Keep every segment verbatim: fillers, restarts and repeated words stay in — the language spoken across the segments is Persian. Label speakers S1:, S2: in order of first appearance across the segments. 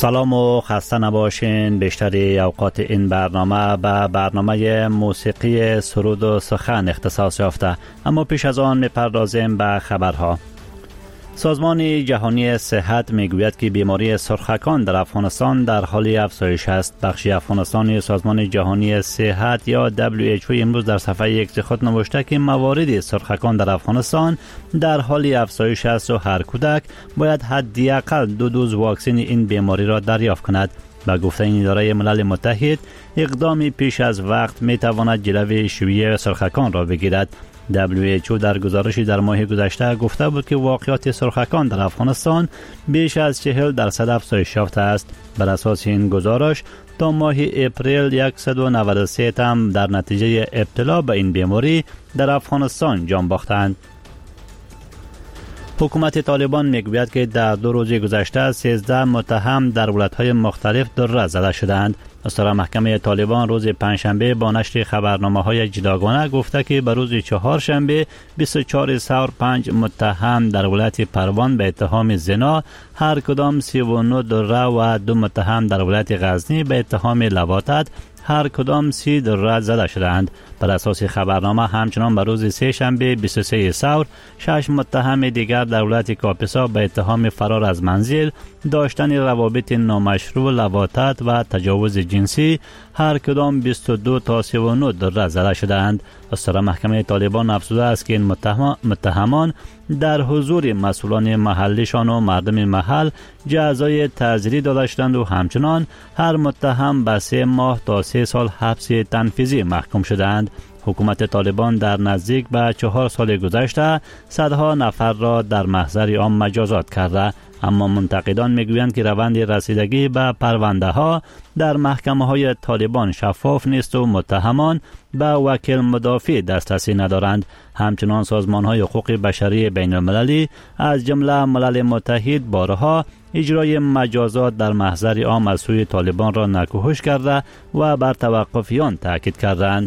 S1: سلام و خسته نباشین. بیشتری اوقات این برنامه به برنامه موسیقی سرود و سخن اختصاص یافته، اما پیش از آن میپردازیم به خبرها. سازمان جهانی صحت میگوید که بیماری سرخکان در افغانستان در حال افزایش است. بخش افغانستانی سازمان جهانی صحت یا دبلیو اچ او امروز در صفحه یک خود نوشته که موارد سرخکان در افغانستان در حال افزایش است و هر کودک باید حداقل دو دوز واکسن این بیماری را دریافت کند. با گفته این اداره ملل متحد، اقدامی پیش از وقت میتواند جلوی شیوع سرخکان را بگیرد. دبلیو اچ او در گزارشی در ماه گذشته گفته بود که واقعات سرخکان در افغانستان بیش از چهل درصد افزایش یافته است. بر اساس این گزارش تا ماه اپریل صد و نود و سه تن در نتیجه ابتلا به این بیماری در افغانستان جان باختند. حکومت طالبان میگوید که در دو روز گذشته سیزده متهم در ولایت‌های مختلف دره زده شدند. استاد محکمه طالبان روز پنجشنبه با نشر خبرنامه‌های جداگانه گفته که به روز چهارشنبه بیست و چهار سور پنج متهم در ولایت پروان به اتهام زنا، هر کدام سی و نه دره و دو متهم در ولایت غزنی به اتهام لواطت، هر کدام سی دره زده شدند. بر اساس خبرنامه همچنان به روز سه شنبه بیست و سه سور شش متهم دیگر در ولایت کاپیسا به اتهام فرار از منزل، داشتن روابط نامشروع، لواطت و تجاوز جنسی، هر کدام بیست و دو تا سی و نه دره زده شدند. استاد محکمه طالبان افزوده است که این متهم متهمان در حضور مسئولان محلیشان و مردم محل جزای تعزیری داده شدند و همچنان هر متهم به سه ماه تا سه سال حبس تنفیذی محکوم شدند. حکومت طالبان در نزدیک به چهار سال گذشته صدها نفر را در محضر عام مجازات کرده، اما منتقدان میگویند که روند رسیدگی به پرونده ها در محکمه های طالبان شفاف نیست و متهمان به وکیل مدافع دسترسی ندارند. همچنان سازمان های حقوق بشری بین المللی از جمله ملل متحد بارها اجرای مجازات در محضر عام از سوی طالبان را نکوهش کرده و بر توقف آن تاکید کردند.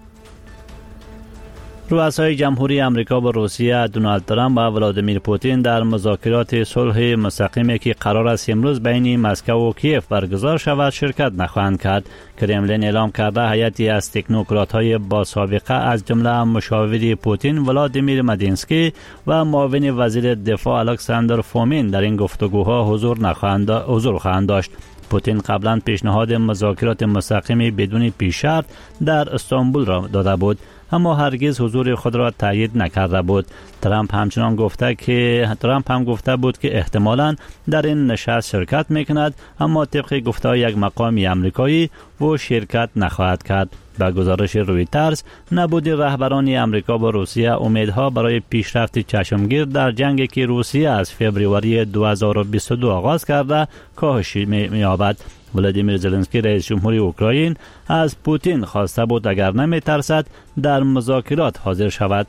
S1: رؤسای جمهوری آمریکا و روسیه دونالد ترامپ و ولادیمیر پوتین در مذاکرات صلح مستقیمی که قرار است امروز بین مسکو و کیف برگزار شود شرکت نخواهند کرد. کرملین اعلام کرده هیئتی از تکنوکرات‌های با سابقه از جمله مشاور پوتین ولادیمیر مدینسکی و معاون وزیر دفاع الکساندر فومین در این گفتگوها حضور نخواهند حضور خواهند داشت. پوتین قبلا پیشنهاد مذاکرات مستقیمی بدون پیش شرط در استانبول را داده بود، اما هرگز حضور خود را تایید نکرده بود. ترامپ همچنان گفته که ترامپ هم گفته بود که احتمالاً در این نشست شرکت میکند، اما طبق گفته یک مقامی آمریکایی و شرکت نخواهد کرد. با گزارش رویترز، نبود رهبران آمریکا و روسیه امیدها برای پیشرفت چشمگیر در جنگی که روسیه از فوریه دو هزار و بیست و دو آغاز کرده کاهش می‌یابد. ولادیمیر زلنسکی رئیس جمهوری اوکراین از پوتین خواسته بود اگر نمی‌ترسد در مذاکرات حاضر شود.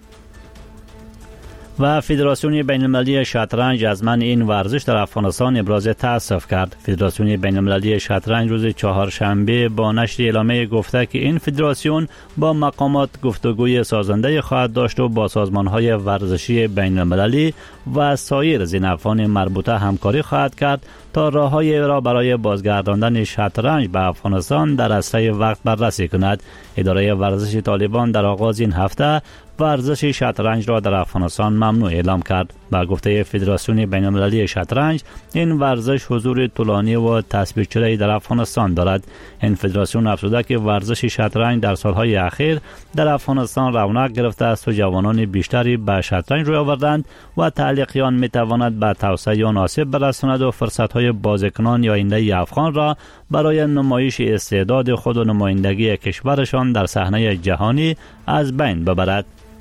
S1: و فدراسیون بین المللی شطرنج از منع این ورزش در افغانستان ابراز تأسف کرد. فدراسیون بین المللی شطرنج روز چهارشنبه با نشر اعلامیه گفته که این فدراسیون با مقامات گفتگوی سازنده خواهد داشت و با سازمان‌های ورزشی بین المللی و سایر ذوی‌نفعان مربوطه همکاری خواهد کرد تا راه‌های را برای بازگرداندن شطرنج به افغانستان در اسرع وقت بررسی کند. اداره ورزش طالبان در آغاز این هفته ورزش شطرنج را در افغانستان ممنوع اعلام کرد. با گفته فدراسیون بین المللی شطرنج، این ورزش حضور طولانی و تثبیت شده در افغانستان دارد. این فدراسیون افزوده که ورزش شطرنج در سالهای اخیر در افغانستان رونق گرفته است و جوانان بیشتری به شطرنج روی آوردند و تعلیق آن میتواند به توسعه آن آسیب برساند و فرصت‌های بازیکنان یا آینده افغان را برای نمایش استعداد خود و نمایندگی کشورشان در صحنه جهانی از بین ببرد.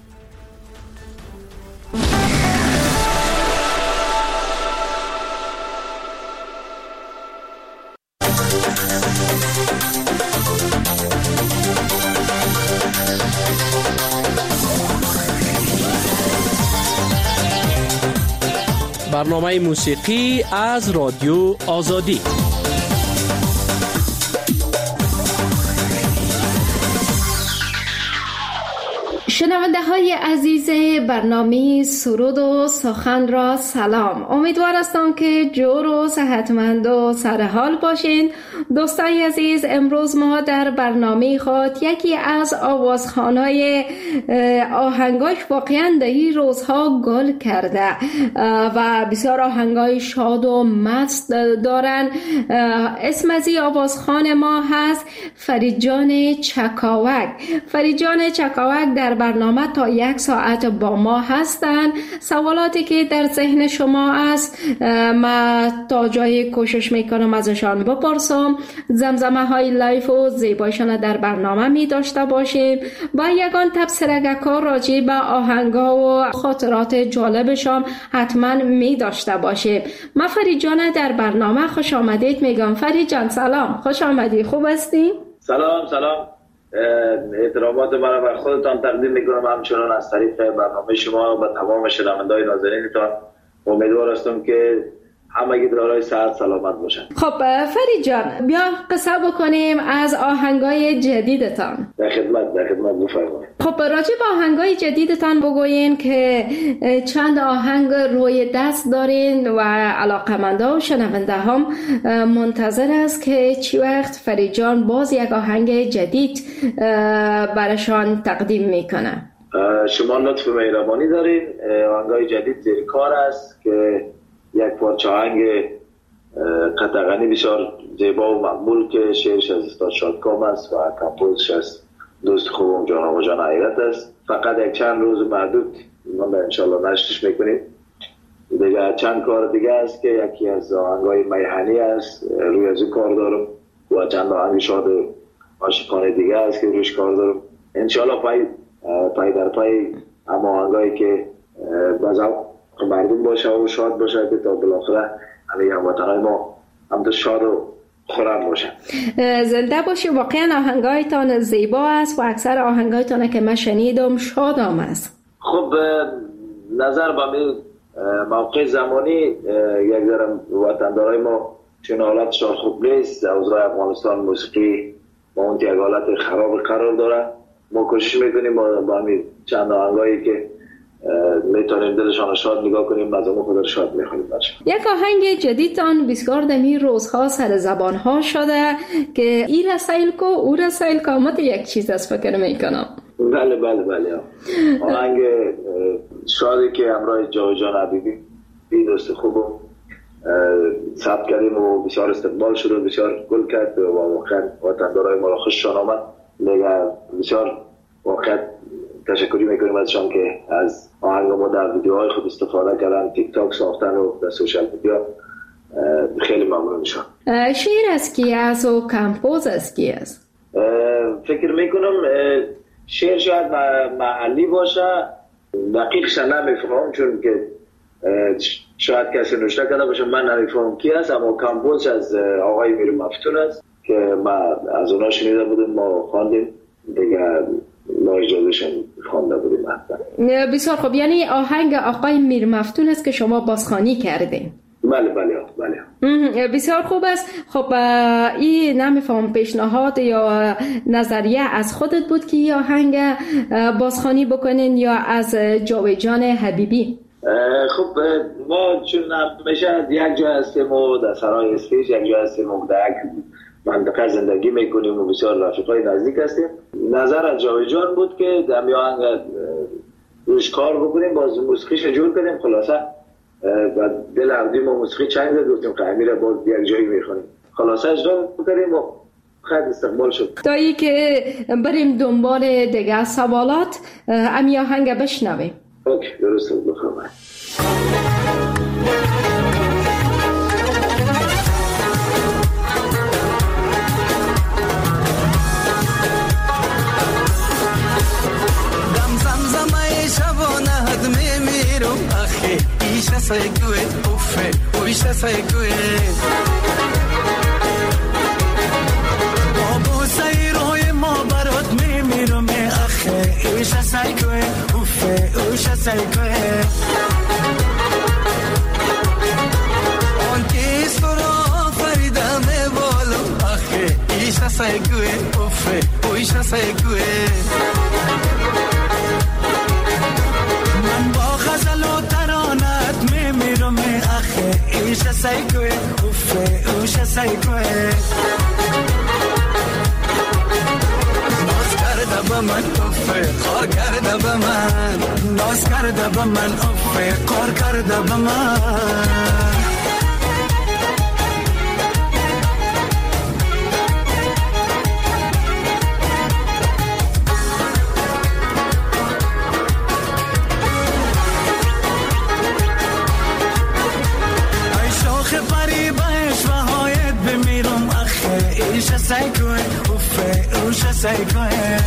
S2: برنامه موسیقی از رادیو آزادی.
S3: شنونده های عزیز برنامه سرود و سخن را سلام. امیدوار هستم که جور و صحتمند و سرحال باشین. دوستای عزیز، امروز ما در برنامه خود یکی از آوازخوانای آهنگاش واقعا در این روزها گل کرده و بسیار آهنگای شاد و مست دارن. اسم از این آوازخوان ما هست فرید جان چکاوک. فرید جان چکاوک در برنامه تا یک ساعت با ما هستن. سوالاتی که در ذهن شما است ما تا جای کوشش میکنم ازشان بپرسم. زمزمه های لایف و زیبایشان در برنامه می داشته باشیم و یگان تبصره‌ها راجع به آهنگا و خاطرات جالبشان حتما می داشته باشیم. ما فرید جان در برنامه خوش آمدید میگم. فرید جان سلام، خوش آمدی، خوب هستی؟
S4: سلام سلام، احترامات مرا بر خودتان تقدیم میکنم، همچنان از طریق برنامه شما و تمام شنونده‌های ناظرینتان. امیدوار هستم که همگی دارای صحت سلامت باشن.
S3: خب فرید جان، بیا قصه بکنیم از آهنگای جدیدتان.
S4: در خدمت در خدمت بفرمایید.
S3: خب راجع به آهنگای جدیدتان بگوین که چند آهنگ روی دست دارین و علاقه‌مندا و شنونده هم منتظر است که چی وقت فرید جان باز یک آهنگ جدید براشان تقدیم میکنه.
S4: شما لطف مهربانی دارین. آهنگای جدید زیر کار است که یک پارچه آهنگ قطعانی بسیار زیبا و مقبول که شعرش از استاد شادکام است و کمپوزش از دوست خوبم جان آقا جان حیرت است. فقط یک چند روز محدود ما انشالله نشرش میکنیم. دیگه چند کار دیگه است که یکی از آهنگای میهنی است روی از کار دارم و چند آهنگ شاد عاشقانه دیگه است که روش کار دارم. انشالله پای پای در پای اما آهنگایی که بازم مردم باشه و شاد باشه که تا بالاخره همه هموطنای ما هم تو شاد و خورم باشه.
S3: زنده باشی. واقعا آهنگایتان زیبا است و اکثر آهنگایتان که من شنیدم شادام است.
S4: خب نظر به می موقع زمانی یک ذره وطندارای ما چون حالتشان خوب نیست. اوضاع افغانستان موسیقی با اون یک حالت خراب قرار داره. ما کوشش میکنیم با, با همین چند آهنگایی که میتونیم دلشان شاد نگاه کنیم از اون خود شاد میخونیم باشه.
S3: یک آهنگ جدیدتان بسیار دمی روزها سر زبان ها شده که ای رسایل کو او رسایل کو مت یک چیز از فکر میکنم.
S4: بله بله بله آهنگ شادی که همراه جاویدجان حبیبی دوست خوبم ثبت کردیم و بسیار استقبال شد و بسیار گل کرد و واقعا وطندارای ما را خوششان آمد. دیگه بسیار واقعا تشکری میکنیم ازشان که از آهنگ ما در ویدیوهای خود استفاده کردن، تیک تاک ساختن و در سوشال میدیا. خیلی ممنون میشم.
S3: شعر از کی است و کمپوز از کی است؟
S4: فکر میکنم شعر شاید محلی باشه، دقیقش نمیفهمم چون که شاید کسی نوشته کرده باشه من نمیفهمم کی است، اما کمپوز از آقای میر مفتون است که ما از اونا شنیده بودیم، ما خواندیم دیگه ما اجازهشون خوانده بودیم حتما.
S3: بسیار خوب، یعنی آهنگ آقای میر مفتون است که شما بازخوانی کردین؟
S4: بله بله بله.
S3: بسیار خوب است. خب این نمیفهم پیشنهاد یا نظریه از خودت بود که این آهنگ بازخوانی بکنین یا از جاویدجان حبیبی؟
S4: خب ما چون همیشه یک جا هستیم و در سرای اسپیش یک جا هستیم و در یک منطقه زندگی میکنیم و بسیار رفیقای نزدیک هستیم. نظر از جاویدجان بود که در آهنگ روش کار بکنیم، باز موسیقیش جور کنیم. خلاصه و دل عبدی ما موسیقی چند زد گفتیم که امیر باز یک جایی میخونیم. خلاصه اجرا بکنیم و خیلی استقبال شد.
S3: تا ای که بریم دنبال دیگه سوالات امی آهنگ بشنویم.
S4: اوکی درسته بفرمایید.
S5: Saygıwe, uffe, uyuşa saygıwe. Abu sayroy ma barot mimirum e akhe, uyuşa saygıwe, uffe, uyuşa saygıwe. Onki sura farida me bolo akhe, uyuşa saygıwe, uffe, uyuşa saygıwe. سعی کنه ناز کرده با من افه قار کرده با من ناز کرده با من افه قار کرده با من ایشا سعی کنه اوفه اوشا سعی کنه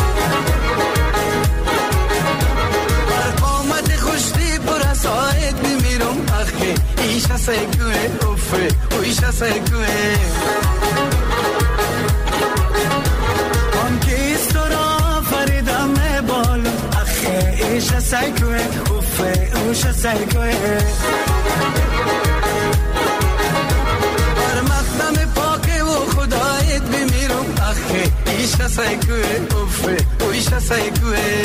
S5: بر قامت خوشتی پر از آید بمیرم اخی ایشا سعی کنه اوفه اوشا سعی کنه هم که ایست را فریدم بالم اخی ایشا سعی کنه اوفه اوشا سعی کنه ایشا سعی کنه اوفه ایشا سعی کنه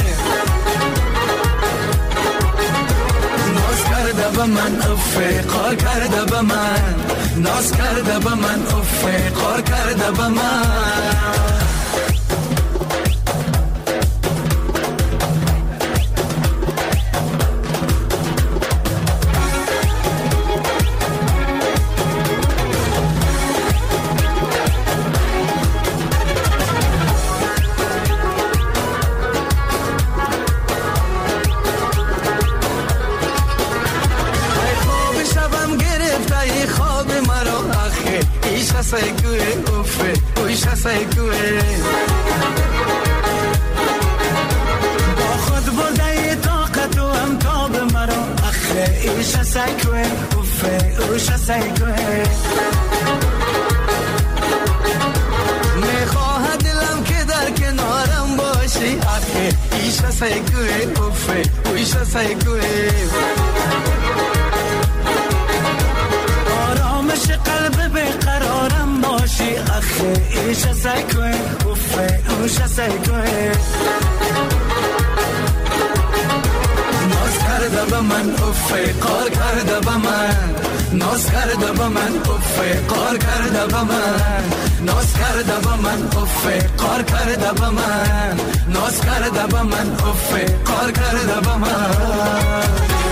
S5: ناز کرده با من اوفه قار کرده با من ناز کرده با من اوفه قار کرده با من سعی کنه اوفه اویشا سعی کنه با خود برده طاقت و امتاب مرا اخه ایشا سعی کنه اوفه اویشا سعی کنه میخواه دلم که در کنارم باشی اخه ایشا سعی کنه اوفه اویشا سعی کنه آرامش قلب بقرارم باشی اخه ایشا سعی کنه اوفه اوشا سعی کنه ناز کرده با من اوفه قار کرده با من ناز کرده با من اوفه قار کرده با من ناز کرده با من اوفه قار کرده با من ناز کرده با من اوفه قار کرده با من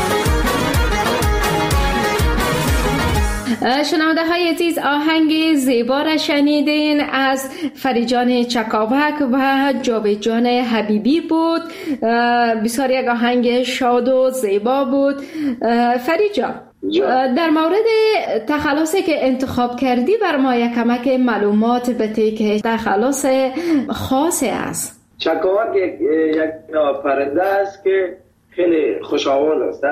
S3: شنونده های عزیز آهنگ زیبا را شنیدین از فریجان چکاوک و جاویدجان حبیبی بود. بسیار یک آهنگ شاد و زیبا بود. فریجان در مورد تخلصی که انتخاب کردی بر ما یک کمک معلومات بده که تخلص خاصی است.
S4: چکاوک یک یک پرنده است که خیلی خوش‌آواز است،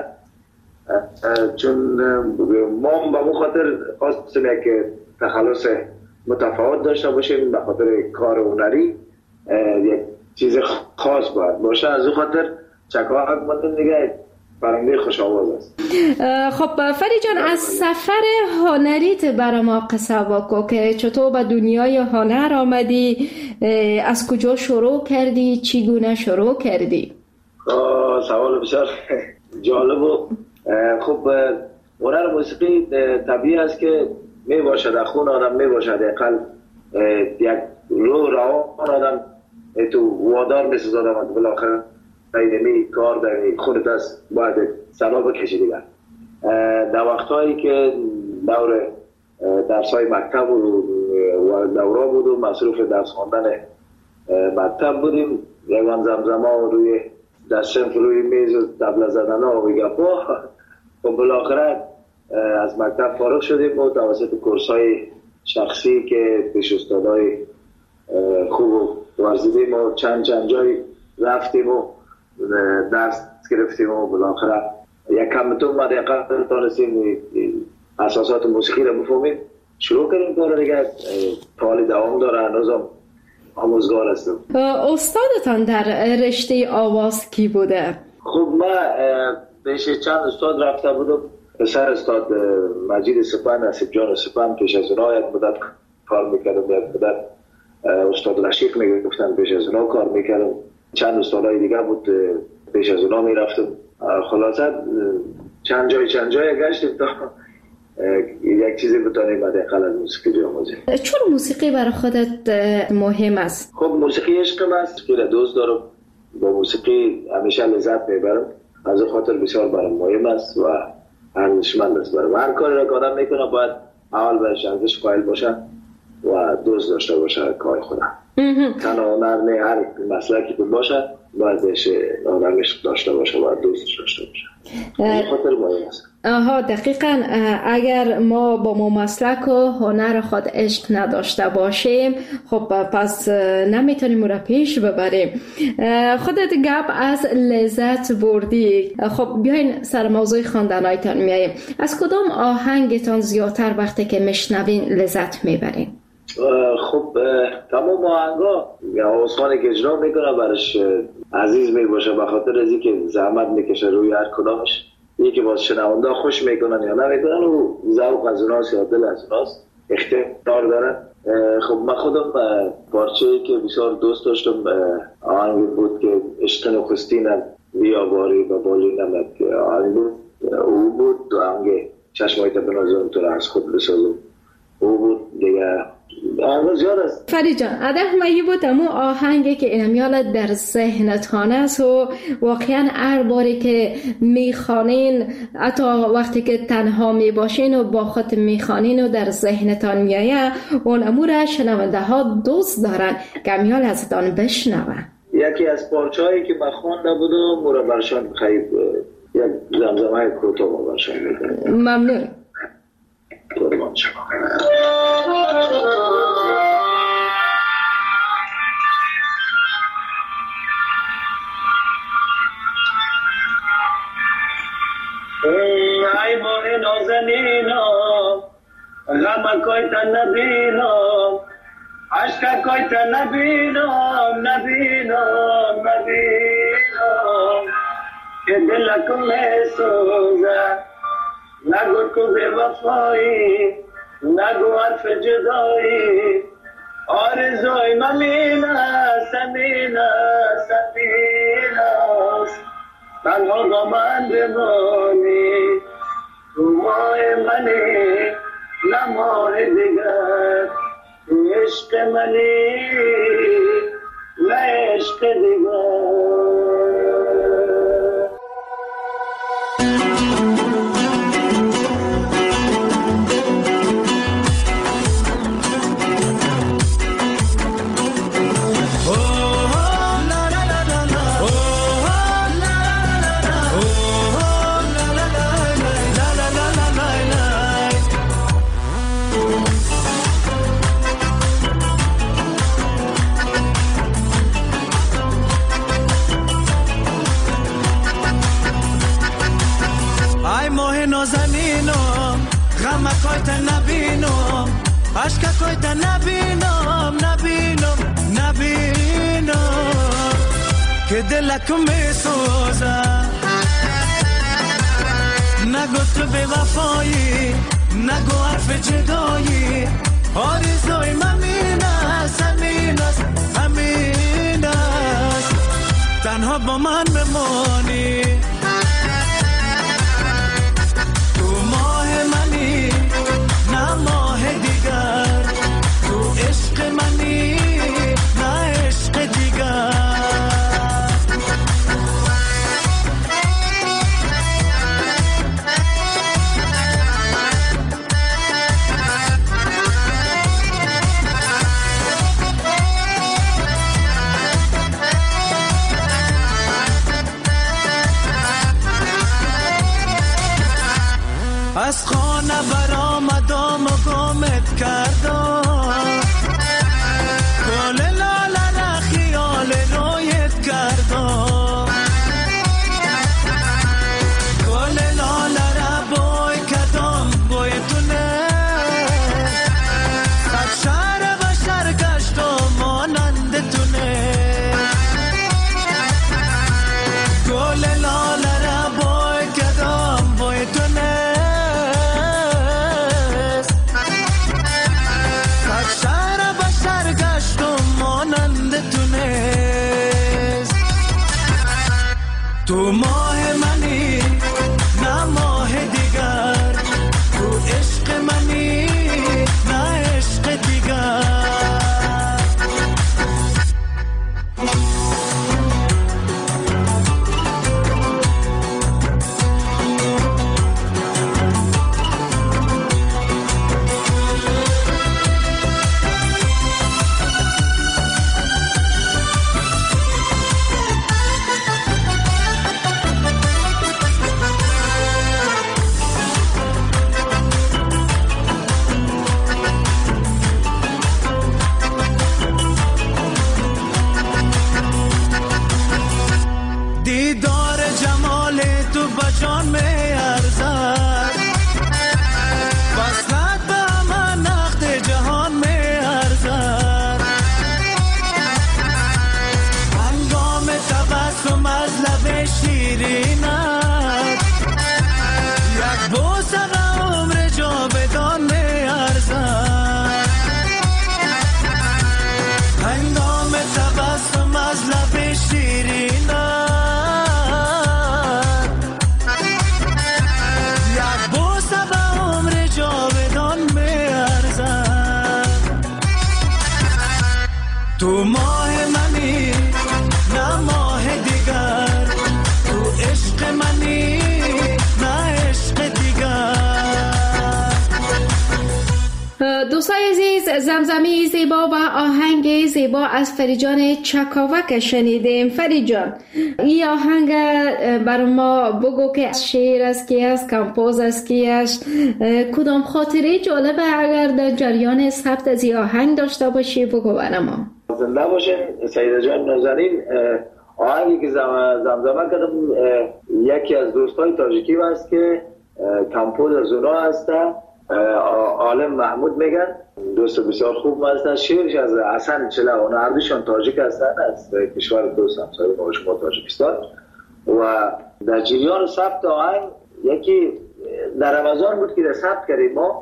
S4: چون ما به مو خاطر خواستیم یک تخلص متفاوت داشته باشیم، به خاطر کار هنری یک چیز خاص باید باشه. از اون خاطر چکاوک مطمئن دیگه پرنده خوش آواز است.
S3: خب فری جان، از سفر هنریت برای ما قصه بگو که چطور به دنیای هنر آمدی، از کجا شروع کردی، چگونه شروع کردی؟
S4: سوال بسیار جالب و خب هنر موسیقی طبیعی است که می باشد در خون آدم، می باشد اقل یک رو روان آدم تو وادار می سزاد آمد بالاخره می کار در خونت است باید سلا بکشی دیگر. در وقتهایی که دور درس های مکتب و دورا بود و مصروف درس خواندن مکتب بودیم، یکان زمزما روی دستم روی میز و طبله زدن ها و گپا، و بالاخره از مکتب فارغ شدیم و توسط کورس های شخصی که پیش استادای خوب ورزیدیم و چند چند جای رفتیم و درس گرفتیم و بالاخره یک کمتون ما دقیقا تانستیم اساسات موسیقی رو بفهمیم، شروع کردیم کار دیگه. حالی دوام داره، هنوزم آموزگار هستم.
S3: استادتان در رشته آواز کی بوده؟
S4: خب ما پیش چند استاد رفته بودم. پسر استاد مجید سپن، نصیب جان سپن، پیش از اونها یک مدت کار میکردم، یک مدت استاد رشیق میگفتن، پیش از اونها کار میکردم. چند استادای دیگه بود، پیش از اونها میرفتم. خلاصه چند جای چند جای گشتیم تا یک چیزی بتونیم حداقل از موسیقی بیاموزیم.
S3: چون موسیقی برای خودت مهم است؟
S4: خب موسیقی عشقم است، موسیقی را دوست دارم، با موسیقی همیشه لذت میبرم، از اون خاطر بسیار برام مهم است و ارزشمند است برام. هر کاری را که آدم میکنه باید اول برش ارزش قائل باشه و دوست داشته باشه کار خودم. تنها هنر نه، هر مسلکی که باشه باید بهش آدمش داشته باشه و دوستش داشته باشه. این خاطر مهم است.
S3: آها دقیقاً. اگر ما با ما مسلک و هنر خود عشق نداشته باشیم خب پس نمیتونیم را پیش ببریم. خودت گپ از لذت بردی. خب بیاین سر موضوع خواندنایتان میاییم. از کدام آهنگتان زیادتر وقتی که میشنوین لذت میبرین؟
S4: خب تمام آهنگا آسمانی که اجرا میکنه برش عزیز میباشه به خاطر از اینکه زحمت میکشه روی هر کدامش. یکی باز شنونده خوش میکنن یا نمیکنن و ذوق از اوناست یا دل از اوناست، اختیار دارن. خب من خودم پارچه‌ای که بسیار دوست داشتم آهنگ بود که عشق نخستینم بیا باری و بالی نمک آهنگ بود. او بود آهنگ چشمایت بنازم تو را از خود بسازم. او بود دیگه. آهنگ زیاد است.
S3: فرید جان ادف مایی بود امو آهنگی که اینمیال در ذهنتان است و واقعا هر باری که میخوانین حتی وقتی که تنها میباشین و با خود میخوانین و در ذهنتان میایه اون امور شنونده ها دوست دارن که امیال ازتان بشنون.
S4: یکی از پارچه‌هایی که من خوانده بودم مورا برشان خیلی یک زمزمه کوتاه ما برشان میکنم.
S3: ممنون.
S4: قربان شما. ای ماه نازنینم غم کویت نبینم عشق کویت نبینم نبینم نبینم که دلکم میسوزه نگو تو بے وفایی نگو حرف جدایی آرزوی ممینه سمینه سمینه تنها با من بمانی تو ماه منی نه ماه دیگر تو عشق منی نه عشق دیگر.
S5: کویت نبینم عشق کویت نبینم نبینم نبینم که دلک میسوزه نگو تو بے وفایی نگو حرف جدایی آرزوی ممین است همین است همین است تنها با من بمانی تو ماه منی نه ماه دیگر تو عشق منی نه عشق دیگر. از خانه برآمدم و گمت کردم گل لاله را خیال رویت کردم گل لاله را بوی کردم بوی تونه صد شهر و شهر گشتم مانند تونه گل لاله را بوی کردم بوی تونه تو ماه منی نه ماه دیگر تو عشق شیرینت یک بوسه عمر جاودان میارزد هنگام تبسم از لب شیرینت یک بوسه عمر جاودان میارزد تو ماه منی نه ماه دیگر تو عشق منی نه عشق دیگر.
S3: دوستای عزیز، زمزمه زیبا و آهنگ زیبا از فریجان چکاوک شنیدیم. فریجان، این آهنگ بر ما بگو که از شعر است کی است، کمپوز است کی است، کدام خاطره جالبه اگر در جریان ثبت از این آهنگ داشته باشی بگو بر ما.
S4: زنده باشین سیده جان نازنین. آهنگی که زمزمه کردم یکی از دوستای تاجیکی هست که کمپوز از اونا هسته، عالم محمود میگن، دوست بسیار خوب هستن. شعرش از حسن چلا، اونا هر دوشان تاجیک هستن از کشور دوست همسایه ما شما تاجیکستان. و در جریان ثبت آهنگ یکی در رمضان بود که در ثبت کردیم، ما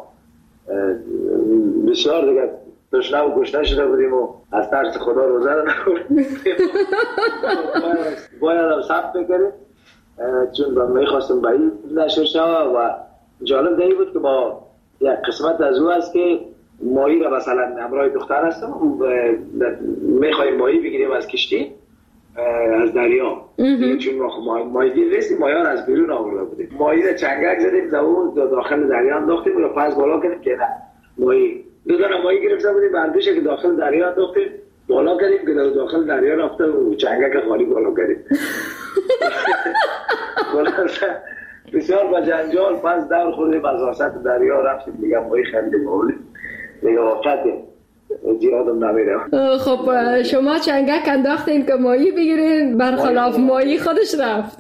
S4: بسیار دیگه تشنه و گشنه شده بودیم و از ترس خدا روزه رو نخوریم، باید هم ثبت بکریم چون میخواستم به این نشر شود. و جالب دیگه بود که ما یک قسمت از او هست که ماهی را مثلا همراه دختر هستم میخواییم ماهی بگیریم از کشتی از دریا، چون ما ماهی گیر رسیم، ماهی از بیرون آورده بودیم، ماهی را چنگک زدیم داخل دریا انداختیم و پس بالا کردیم که نه ماهی دو دانه ماهی گرفته بودیم، بردوشه که داخل دریا انداختیم بالا کردیم که داخل دریا رفته و چنگک خالی بالا کردیم. بسیار با جنجال پس دور خوردیم از وسط دریا رفتیم دیگه ماهی خریدیم بولیم دیگه وقته زیادم نمیره.
S3: خب شما چنگک انداختین که ماهی بگیرین، برخلاف ماهی خودش رفت.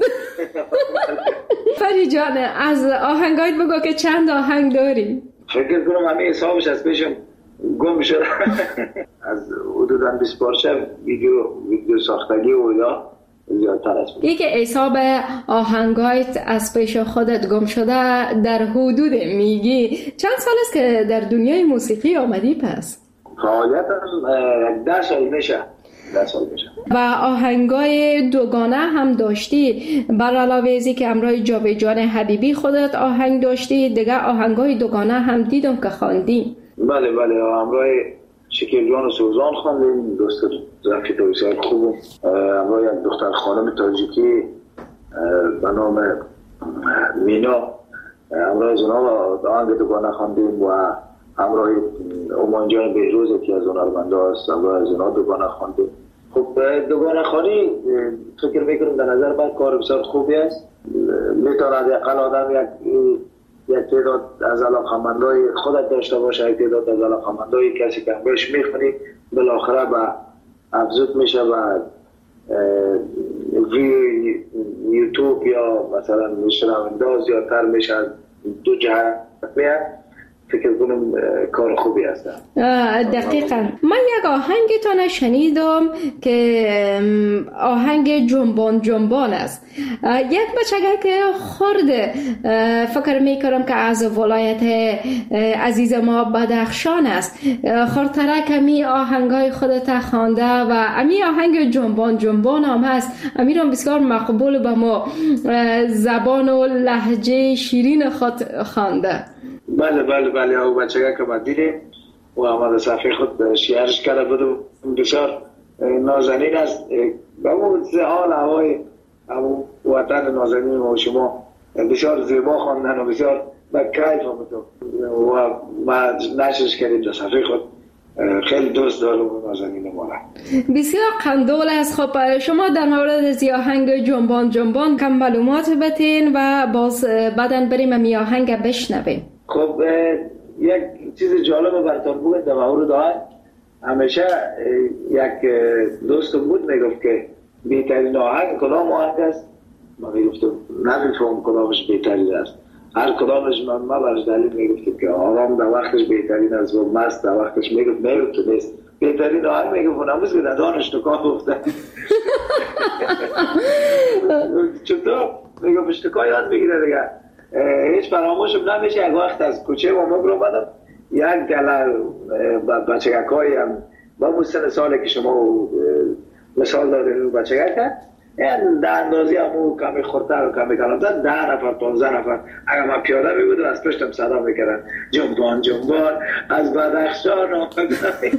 S3: فری جان، از آهنگایت بگو که چند آهنگ داری؟
S4: فکر کنم همه حسابش از پیشم گم شد. از حدوداً بیست پارچه ویدیو ویدیو ساختگی و یا زیادتر است.
S3: یک حساب آهنگایت از پیش خودت گم شده در حدود میگی چند سال است که در دنیای موسیقی آمدی پس؟
S4: فعالیتم ده سال میشه. ده سال میشه.
S3: و آهنگای دوگانه هم داشتی، بر علاوه ازی که همراه جاوید حبیبی خودت آهنگ داشتی، دیگه آهنگای دوگانه هم دیدم که خواندی.
S4: بله بله، همراه شکیل جان و سوزان خواندیم، دوست رفیق بسیار خوب، همراه یک دختر خانم تاجیکی به نام مینا، همراه از اونا آهنگ دوگانه خواندیم و همراه امان جان بهروز که از هنرمندا است، همراه از اونا دوگانه خواندیم. خب دوگانه خوانی فکر میکنم در نظر من کار بسیار خوبی است، میتواند اقل آدم یک یک تعداد از علاقمندای خودت داشته باشه، یک تعداد از علاقمندای کسی که همراهش میخونی بالاخره به افزود میشه و ویو یوتیوب یا مثلا شنونده زیادتر میشه، دو جهت میاد. فکر کنم کار خوبی هست.
S3: دقیقاً من یک آهنگتان شنیدم که آهنگ جنبان جنبان است. یک بچگه که خورده فکر میکنم که از ولایت عزیز ما بدخشان است، خورتره کمی آهنگای خودت خوانده و امی آهنگ جنبان جنبان هم هست، امی رو بسیار مقبول به ما زبان و لهجه شیرین خود خوانده.
S4: بله بله بله، او بچه که ما دیدیم و آمده صفحه خود شیرش کرده بودم، بسیار نازنین است. به اون حال هوای وطن نازنین و شما بسیار زیبا خواندن و بسیار با کیف آمدم و ما نشرش کردیم در صفحه خود. خیلی دوست دارم نازنین ما را.
S3: بسیار قندول است. خب شما در مورد از آهنگ جنبان جنبان کم معلومات بتین و باز بعدن بریم امی آهنگ بشنویم.
S4: خب یک چیز جالب براتون بگم در مورد آهنگ. همیشه یک دوستم بود میگفت که بهترین آهنگ کدام آهنگ است؟ من میگفتم نمیفهم کدامش بهترین است. هر کدامش من ما برش دلیل میگفتم که آرام در وقتش بهترین است و مست در وقتش میگفت میگفت نیست بهترین آهنگ میگفت نموز که ندانش تو کار گفته. چون تو میگه پشتکار یاد بگیره دیگه. هیچ فراموشم نمیشه. یک وقت از کوچه و مگر اومدم، یک گله بچگکایی هم با مستن ساله که شما مثال دارید بچگک این ده اندازی همون کمی خورتر و کمی کلامتر ده نفر پانزده نفر اگر من پیاده می بودم از پشتم صدا میکردن جنبان جنبان از بدخشان آمدن.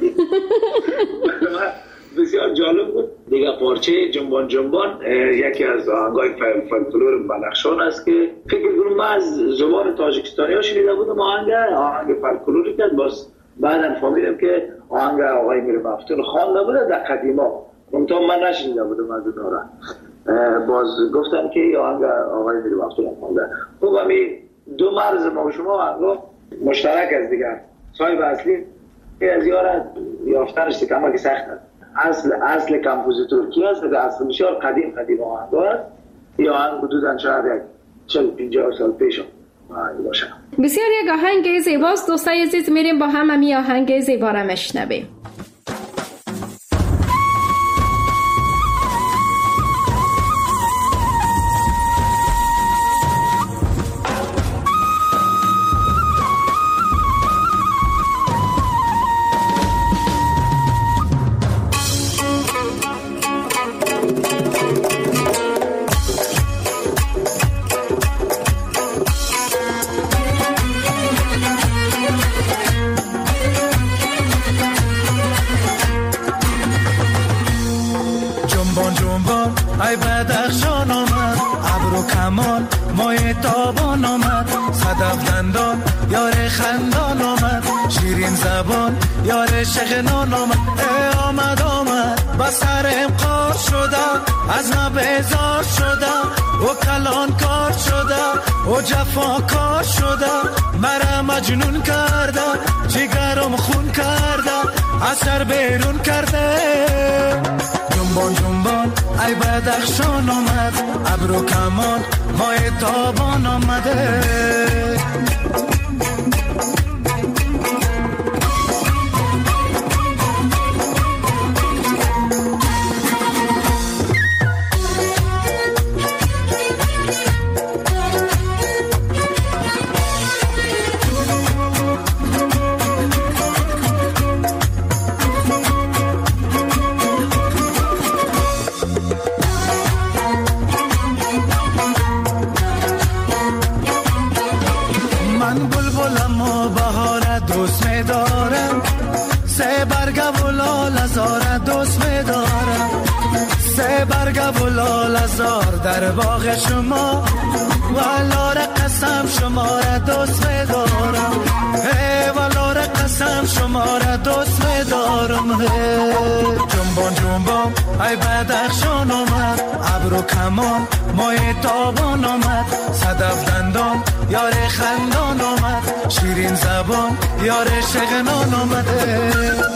S4: بسیار جالب بود دیگه. پارچه جنبان جنبان یکی از آهنگای فولکلور بدخشان است که فکر کنم من از زبان تاجیکستانی ها شنیده بودم. آهنگ آهنگ فولکلوری که باز بعداً فهمیدم که آهنگ آقای میر مفتون خوانده بوده در قدیما، منتها من نشنیده بودم از اونها را. باز گفتن که آهنگ آقای میر مفتون خوانده. خب همین دو مرز ما و شما آهنگا مشترک است دیگه. صاحب اصلی از یارا یافتنش کما که سخت است. اصل اصل کمپوزیتور کی است؟ اصل بسیار قدیم قدیم آهنگ است. یا آهنگ حدوداً شاید یک چهل پنجاه سال پیش باشه.
S3: بسیار یک آهنگ زیباست. دوستای عزیز میریم با هم همین آهنگ زیبا را بشنویم.
S5: ای بدخشان آمد ابر و کمان مای تابان آمد، صدف دندان یار خندان آمد، شیرین زبان یار شغنان آمد. ای آمد آمد با سرم قار شده، از ما بیزار شده، و کلان کار شده، و جفا کار شده، مرا مجنون کرده، جگرم خون کرده، اثر بیرون کرده. جنبان جنبان ای بدخشان آمد ابر و کمان مای تابان آمده. در باغ شما والار قسم شما را دوست دارم، ای والار قسم شما را دوست دارم. جنبان جنبان ای بدخشان آمد ابر و کمان مای تابان آمد، صدف دندان یار خندان آمد، شیرین زبان یار شغنان آمده.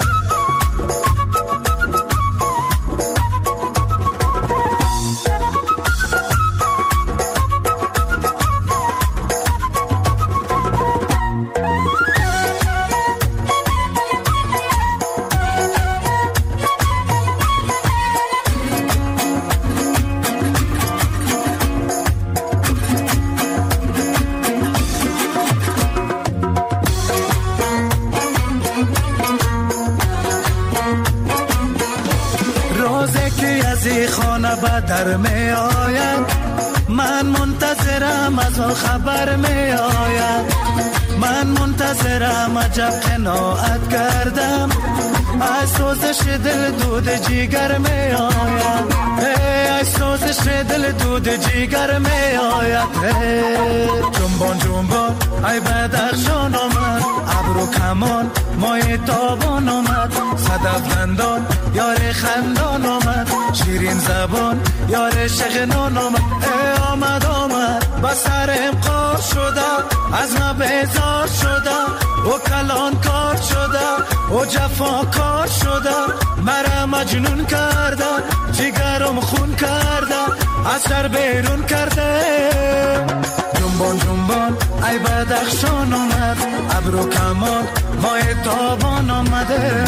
S5: در می آید من منتظرم از آن خبر می آید، من منتظرم عجب قناعت کردم، از سوزش دل دود جیگر می آید، از سوزش دل دود جیگر می آید. جنبان جنبان ای بدخشان آمد ابر و کمان مای تابان آمد، صدف دندان یار خندان آمد، شیرین زبان یار شغنان آمد. ای آمد آمد با سرم قار شده، از ما بیزار شده، و کلان کار شده، و جفا کار شده، مرا مجنون کرده، جگرم خون کرده، اثر بیرون کرده. جنبان جنبان ای بدخشان آمد ابر و کمان مای تابان آمده.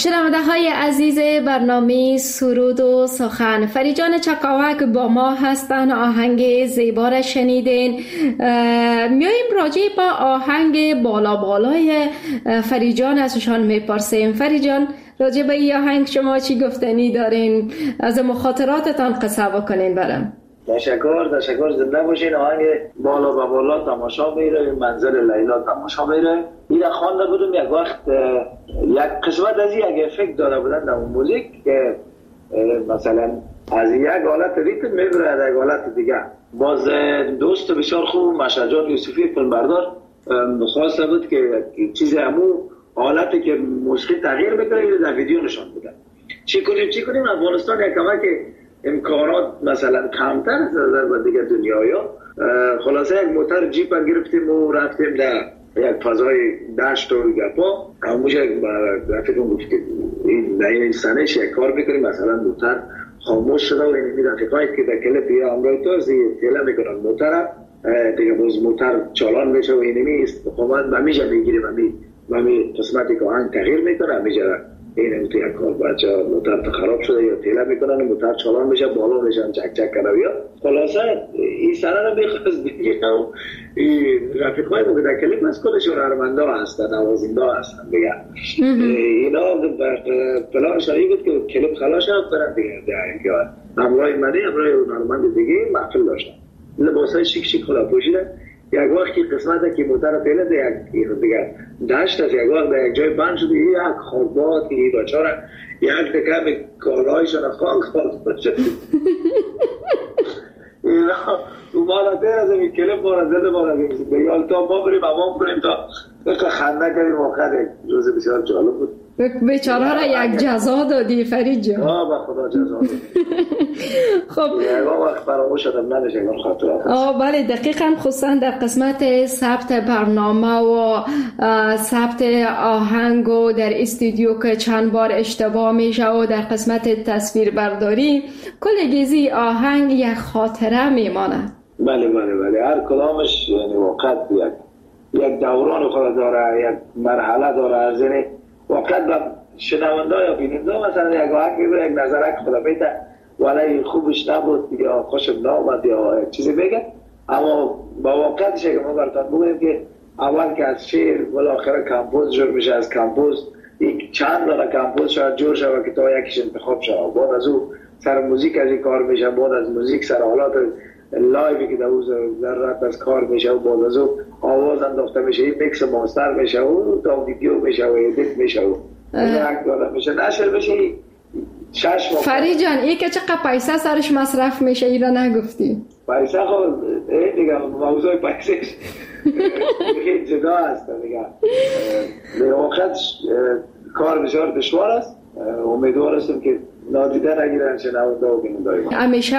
S3: شنونده های عزیز برنامه سرود و سخن، فریجان چکاوک با ما هستن. آهنگ زیبا را شنیدین. میاییم راجع با آهنگ بالا بالای فریجان ازشان میپرسیم. فریجان، راجع به این آهنگ شما چی گفتنی دارین؟ از مخاطراتتان قصه بکنین برام.
S4: تشکر تشکر زنده باشین. آهنگ بالا و بالا تماشا میره، منزل لیلا تماشا میره. این خوانده بودم یک وقت، یک قسمت از یک افکت داده بودن در موزیک که مثلا از یک حالت ریتم میبره از یک حالت دیگه. باز دوست بسیار خوب مشهد یوسفی فیلمبردار خواسته بود که چیز همو حالتی که موسیقی تغییر بکنه در ویدیو نشان بودن. چی کنیم چی کنیم افغانستان یک کمک امکانات مثلا کمتر از در دیگه دنیایا. خلاصه یک موتر جیپ گرفتیم و رفتیم در یک فضای دشت و گپا. همونش یک رفیقم بود که این این سنش یک کار بکنیم، مثلا موتر خاموش شده و این رفیقایی که در کلپ یا امرای تو تیله میکنن موتر دیگه باز موتر چالان میشه و اینمی استقامت همیشه میگیریم همی همی قسمتی که آهنگ تغییر میکنه همیشه این تو یک کار بچه موتر خراب شده یا تیله میکنن و موتر چالان میشه بالا میشن چک چک کنه یا خلاصه این سنه رو میخواست دیگه و رفیقای ما که در کلیپ از کلشون هرمنده هستن، نوازنده هستن دیگه. اینا پلان شایی بود که کلیپ خلاص شد برن دیگه دیگه همراه منی همراه هرمند دیگه محفل داشتن، لباسای شیک شیک خدا پوشیدن. یک وقتی قسمت که موتر پیله دیگه دیگه داشت از یک وقت در یک جای بند شده یک خوابات که این بچه را یک دکم کالایشان خاک خواهد شد. اینا مالا دیر از این کلپ مالا زده مالا دیگه تا ما بریم امام کنیم تا خنده کنیم. واقعا روز بسیار جالب بود.
S3: بیچاره را یک جزا دادی فرید جان.
S4: آه با خدا جزا دادی.
S3: خب
S4: یک وقت فراموش شدم نداشت اگر خاطرات.
S3: آه بله دقیقاً، خصوصا در قسمت ثبت برنامه و ثبت آهنگ و در استودیو که چند بار اشتباه میشه و در قسمت تصویر برداری کل گیزی آهنگ یک خاطره میمانه.
S4: بله بله بله هر کلامش یعنی واقعا یک یک دوران خود داره، یک مرحله داره. از این واقعا با شنونده یا بیننده مثلا یک آهنگ میبره یک نظرک خدا بیده ولی خوبش نبود یا خوشم نامد یا چیزی بگه، اما با واقعیتش که ما براتون بگویم که اول که از شعر بالاخره کمپوز جور میشه، از کمپوز یک چند دانه کمپوز شاید جور شود که تا یکیش انتخاب شود، بعد از او سر موزیک از این کار میشه، بعد از موزیک سر حالات لایوی که در او ذرات از کار میشه و بعد از او آواز انداخته میشه، این میکس ماستر میشه و تا ویدیو میشه و ادیت میشه و یک داده میشه نشر میشه.
S3: فرید جان این که چقدر پیسه سرش مصرف میشه ای را نگفتی؟
S4: پیسه خود دیگه موضوع پیسه خیلی جدا هست دیگه. به وقت کار بسیار دشوار است. امیدوار هستم که نادیده نگیرن شنونده و بیننده.
S3: همیشه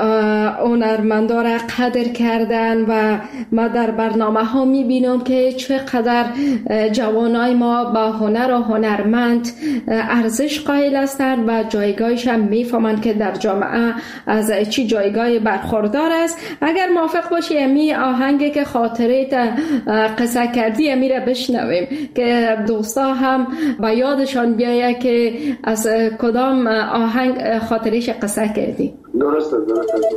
S3: هنرمندا را قدر کردن و ما در برنامه ها میبینم که چقدر جوانای ما با هنر و هنرمند ارزش قائل هستند و جایگاهش هم میفهمند که در جامعه از چی جایگاه برخوردار است. اگر موافق باشی امی آهنگی که خاطره قصه کردی امی را بشنویم که دوستا هم با یادشان بیایه که از کدام آهنگ خاطرش قصه کردی.
S4: درست است درست است.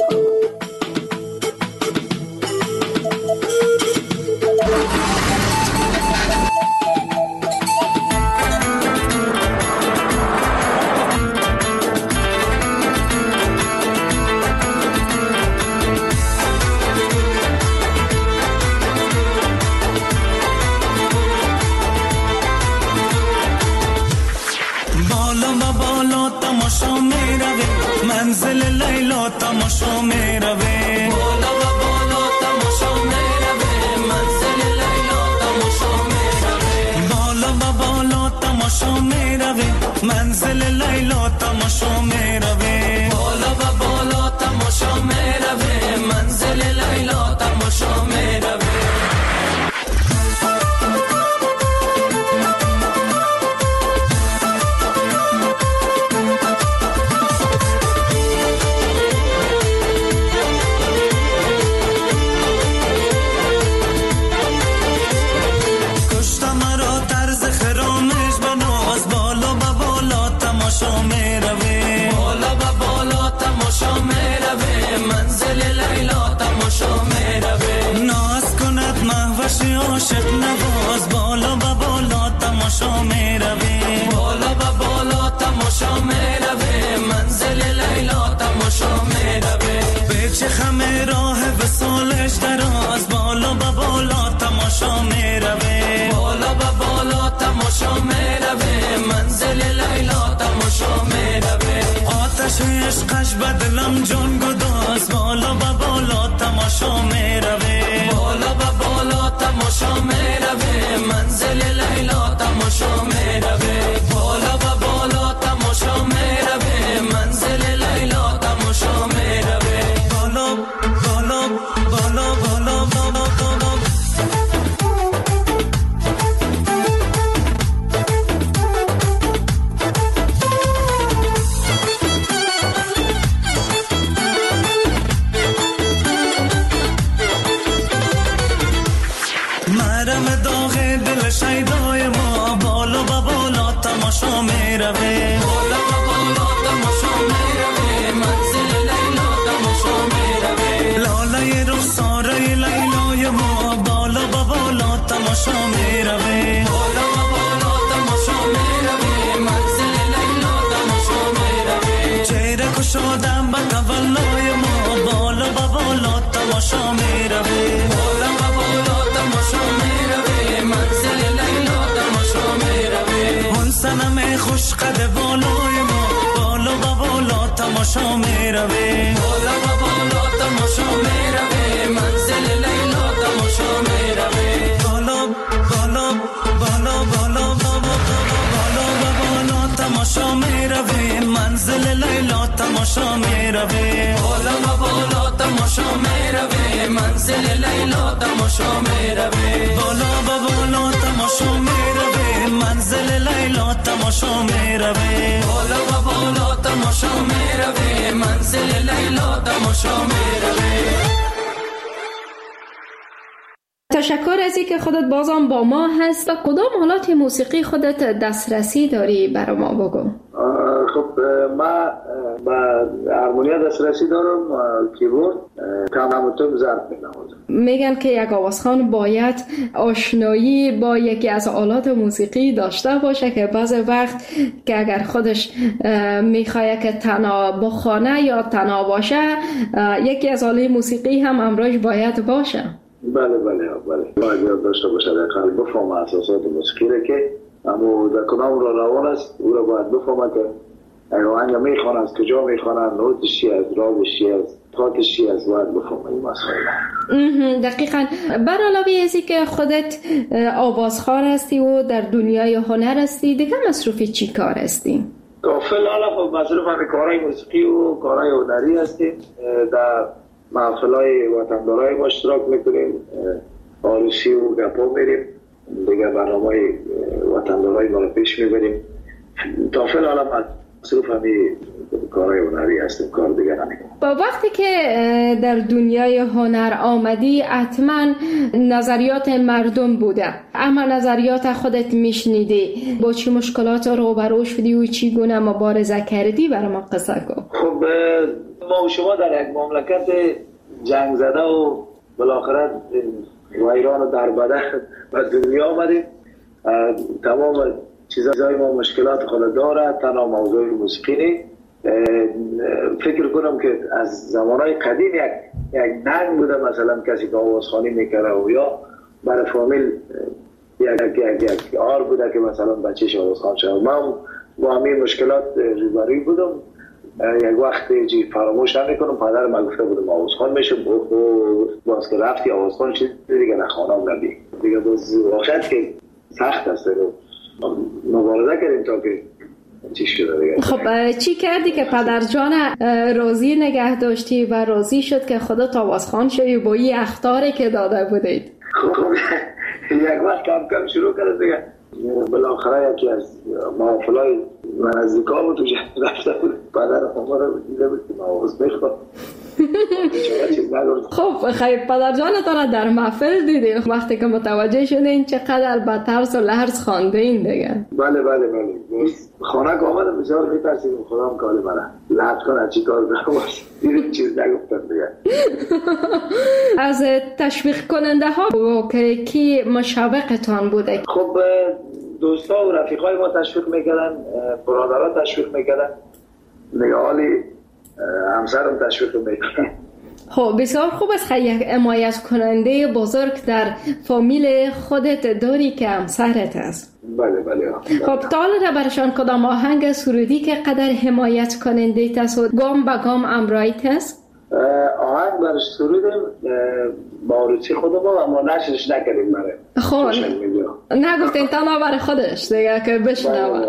S5: منزل لیلا تماشا میروه، بالا و بالا تماشا میروه، منزل لیلا تماشا میروه، بالا و بالا تماشا میروه، منزل لیلا تماشا میروه، بالا و بالا تماشا میروه، منزل لیلا تماشا میروه. تماشا میروه، منزل لیلا تماشا میروه. آتش عشقش بدلم جان گداز، بالا با بالا تماشا میروه، بالا با بالا تماشا میروه، منزل لیلا تماشا میروه، بالا با بالا تماشا میروه، منزل لیلا تماشا میروه، بالا بالا بالا بالا بالا بالا. مرم داغ دل شیدای ما، بالا با بالا تماشا میروه، بالا با بالا تماشا میروه، منزل لیلا تماشا میروه، لالای رخساره لیلای ما، بالا با بالا تماشا میروه، بالا با بالا تماشا میروه، منزل لیلا تماشا میروه، چهره کشادم با تولای ما، بالا با بالا تماشا میروه، بالا با بالا تماشا میروه، منزل لیلا تماشا میروه، اون صنم خوش قد بالای ما، بالا با بالا تماشا میروه، بالا با بالا تماشا میروه، منزل لیلا تماشا میروه، بالا بالا بالا بالا بالا بالا با بالا تماشا میروه، منزل لیلا تماشا میروه، بالا با بالا تماشا میروه، منزل لیلا تماشا میروه، بالا با بالا تماشا میروه، منزل لیلا تماشا میروه، بالا با بالا تماشا میروه، منزل لیلا تماشا میروه.
S3: تشکر از اینکه خودت بازم با ما هست. و کدام آلات موسیقی خودت دسترسی داری برای ما بگو؟
S4: خب من با هارمونیا دسترسی دارم، کیبورد، کم همونطور ضرب می‌نوازم.
S3: میگن که یک آوازخوان باید آشنایی با یکی از آلات موسیقی داشته باشه که بعضی وقت که اگر خودش میخواد که تنها بخونه یا تنها باشه، یکی از آلات موسیقی هم همراهش باید باشه.
S4: بله بله بله باید یاد داشته باشه، دقیقا بفهم اساسات موسیقی را که اما در کدام را روان است او را باید بفهمه که آهنگ میخوان از کجا میخوانن، نوتش چی است، راگش چی است، تاتش چی است، باید بفهمه این مسائل.
S3: دقیقا. بر علاوه ازی که خودت آوازخوان هستی و در دنیای هنر هستی، دیگه مصروف چی کار هستی؟
S4: کافل حالا خب مصروف همین کارهای موسیقی و کارهای هنری هستیم، در محفلهای وطندارای ما اشتراک میکنیم، آرشی و گپا میریم، دیگه برنامه‌های وطندارای ما رو پیش میبریم. تا فعلا حالا مصروف همین کارهای هنری هستیم، کار دیگه نمیکنیم.
S3: با وقتی که در دنیای هنر آمدی حتما نظریات مردم بوده، اما نظریات خودت میشنیدی، با چی مشکلات روبرو شدی و چی گونه مبارزه کردی؟ برای ما قصه کن.
S4: خب ما و شما در یک مملکت جنگ زده و بالاخره ویران و دربده به دنیا آمدیم، تمام چیزهای ما مشکلات خود داره، تنها موضوع موسیقی نیست. فکر کنم که از زمانهای قدیم یک یک ننگ بوده، مثلا کسی که آوازخوانی میکره و یا برای فامیل یک یک یک آر بوده که مثلا بچه‌ش آوازخوان شد. من با همین مشکلات روبروی بودم. یک وقت چی فراموش نمیکنم، پدر من گفته بودم آوازخوان میشم، باز که رفتی آوازخوان چیز دیگه نخوانم نبی دیگه، باز واقعا که سخت است رو مبارزه کردیم تا که چی شده دیگه.
S3: خب چی کردی که پدر جان راضی نگه داشتی و راضی شد که خودت آوازخوان شدی با این اخطاری که داده بودید؟
S4: خب یک وقت کم کم شروع کرد دیگه، بالاخره یکی از محافلای نزدیکا بود توش رفته بود، پدر ما رو دیده بود که آواز میخواد.
S3: خب خیلی پدر جانتان در محفل دیدی، وقتی که متوجه شدین چقدر با ترس و لرز خوانده این دیگه؟
S4: بله بله بله خانه که آمدم بسیار میترسیدم خودم کالی منه لحظ کنه چی کار دارم باشه، دیدیم چیز نگفتن دیگه.
S3: از تشویق کننده ها که کی مشوقتان بوده؟
S4: خب دوستا و رفیقای ما تشویق میکردن، برادرها تشویق میکردن، نگاهالی همسرم تشویق میکردن.
S3: خب بسیار خوب است. یک حمایت کننده بزرگ در فامیل خودت داری که همسرت است.
S4: بله بله.
S3: خب تا حالا برشان کدام آهنگ سرودی که قدر حمایت کننده تصود گام به گام امرایت است؟
S4: آهنگ برش سرودیم با روچی خودم اما نشرش نکردیم برای
S3: خب نگفتین تنها برای خودش دیگه که بشنوه.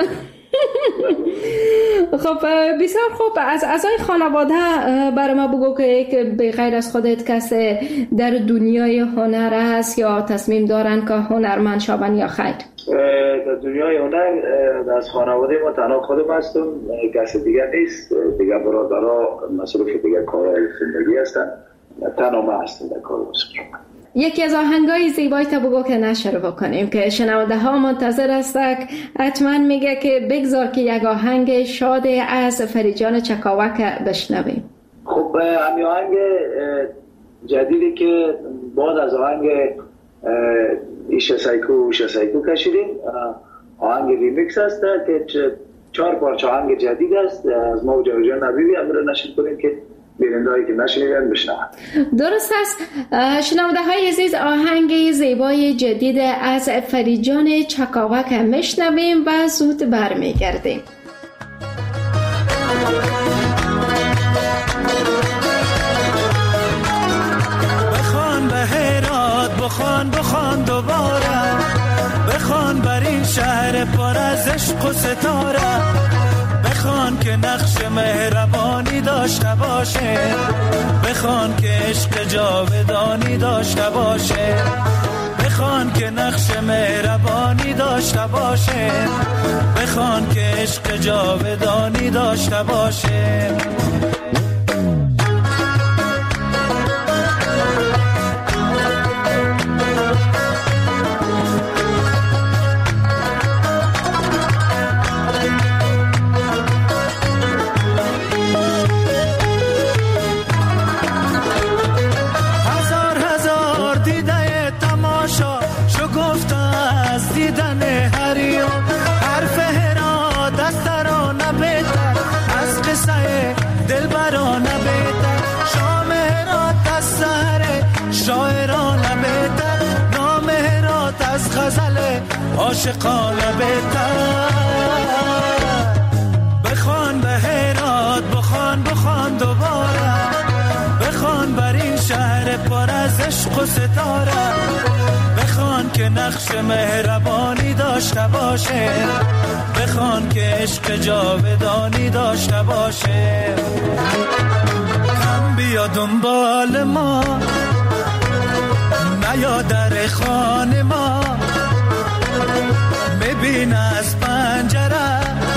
S3: خب بسیار خوب. از اعضای خانواده برای ما بگو که به غیر از خودت کسی در دنیای هنر است یا تصمیم دارن که هنرمند شوند یا خیر؟
S4: در دنیای هنر از خانواده ما تنها خودم هستم، کسی دیگر نیست. دیگر برادرها مصروف دیگر کارهای زندگی هستن، تنها ما هستم در کار موسیقی.
S3: یکی از آهنگای زیبایی تا بگو که نشر بکنیم که شنونده ها منتظر هستند. حتما میگه که بگذار که یک آهنگ شاد از فریجان چکاوک بشنویم.
S4: خب همین آهنگ جدیدی که بعد از آهنگ ایشه سایکو ایشه سایکو کشیدیم، آهنگ ریمیکس است که چهار پارچه آهنگ جدید است از ما و جاویدجان نبیبی هم رو نشر کنیم که بیننده‌هایی که نشنیدن بشنوند.
S3: درست است. شنونده های عزیز، آهنگ زیبای جدید از فریجان چکاوک میشنویم و زود برمیگردیم.
S5: بخوان به هرات، بخوان بخوان دوباره، بخوان بر این شهر پر از عشق و ستاره، بخوان که نقش مهربانی داشته باشه، بخوان که عشق جاودانی داشته باشه، بخوان که نقش مهربانی داشته باشه، بخوان که عشق جاودانی داشته باشه. عاشقانه بهتر بخوان به هرات، بخوان بخوان دوباره، بخوان بر این شهر پر از عشق و ستاره، بخوان که نقش مهربانی داشته باشه، بخوان که عشق جاودانی داشته باشه. کم بیا دنبال ما، نیا در خانه ما، ببین از پنجره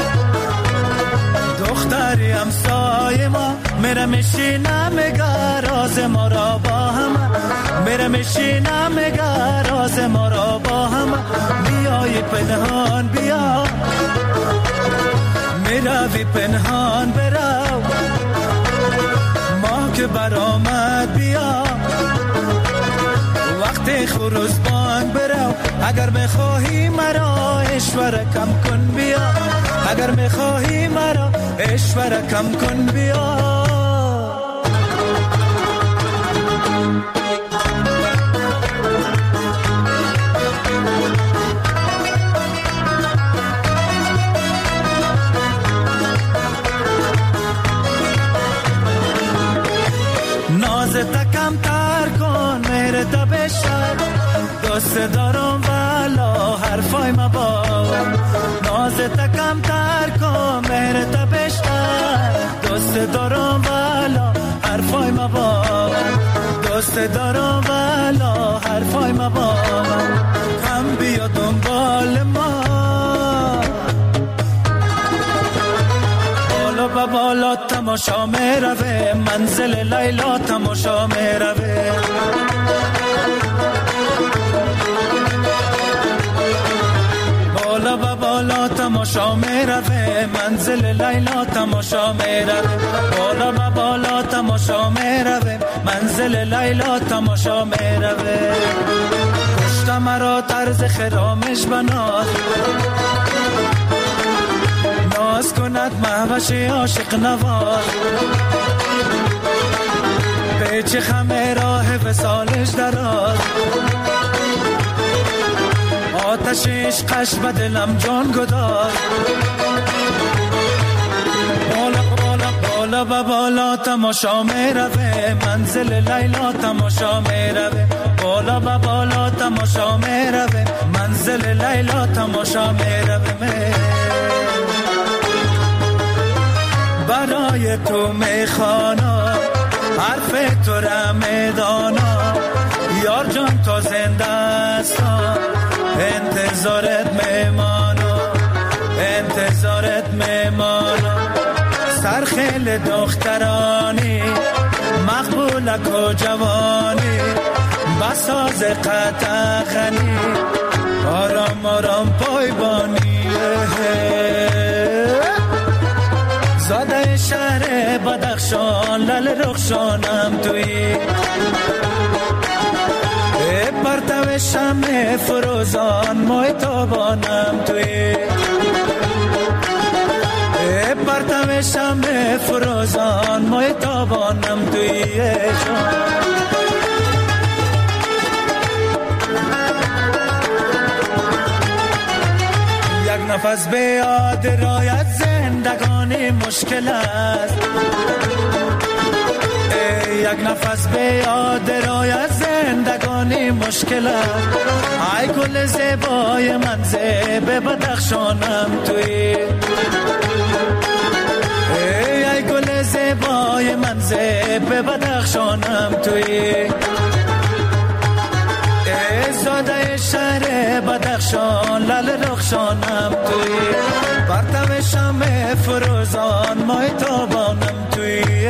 S5: دختری همسایه ما، میره میشینه میگه راز ما را با هم، میره میشینه میگه راز ما را با هم. بیای پنهان بیا، میروی پنهان برو، ما که برآمد بیا، وقت خروز بانگ برو. اگر میخواهی مرا اشوره کم کن بیا، اگر میخواهی مرا اشوره کم کن بیا. نازت کم تر کن مهرت بشر، دوست دارم والا حرفای ما با، نازت کم تر کن مهرت بشر، دوست دارم والا حرفای ما با، دوست دارم والا حرفای ما با. کم بیا دنبال ما، بالا با بالا تماشا میروه، منزل لیلا تماشا میروه. بالا با بالا تماشا میروه، منزل لیلا تماشا میروه. بالا با بالا تماشا میروه، منزل لیلا تماشا میروه. پشت مرا طرز خرامش بناز، ناز کند مهوش عاشق نواز، پیچ خم راه وصالش دراز، آتش عشقش به دلم جان گداز. بالا بالا بالا و بالا تماشا می روه، منزل لیلا تماشا می روه. بالا و بالا تماشا می روه، منزل لیلا تماشا می روه. برای تو میخوانا حرف تو را میدانا، یار جان تا زنده استا انتظارت میمانا، انتظارت میمانا. سرخیل دخترانی مقبولک و جوانی، بساز قطعانی آرام آرام پایبانی. زاده شهر بدخشان لل رخشانم توی، پرتو شمع فروزان مای تابانم توی، پرتو شمع فروزان مای تابانم توی. یک نفس به یاد رایت زندگانی مشکل است، یک نفس به یاد رایت زندگانی مشکل است. ای گل زیبای من زیب بدخشانم توی، ای گل زیبای من زیب بدخشانم توی. زاده شهر بدخشان لل رخشانم توی، پرتو شمع فروزان مای تابانم توی.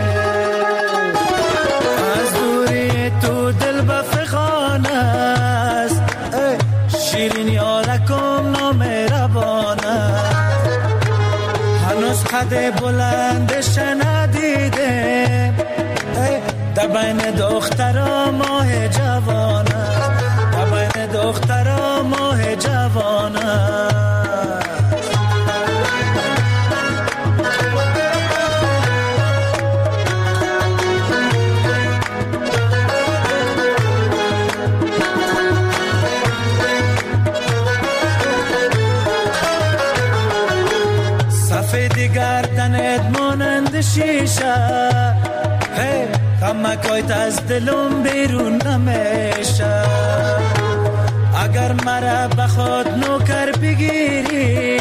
S5: از دوری تو دل بفخان است، شیرین یارکم نامهربان است. هنوز قد بلندش ندیده، در بین دخترا ماه جوان است، در بین دخترا ماه جوان است. سفید گردنت مانند شیشه، کمکایت از دلم بیرون نمیشه. اگر مرا بخواد نوکر بگیری،